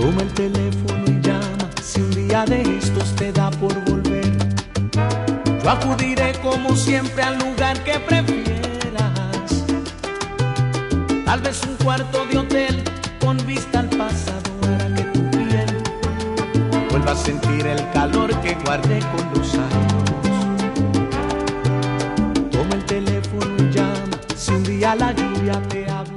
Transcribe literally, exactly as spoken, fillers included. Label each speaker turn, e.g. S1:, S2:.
S1: Toma el teléfono y llama, si un día de estos te da por volver. Yo acudiré como siempre al lugar que prefieras. Tal vez un cuarto de hotel con vista al pasado hará que tu piel vuelva a sentir el calor que guardé con los años. Toma el teléfono y llama, si un día la lluvia te habla.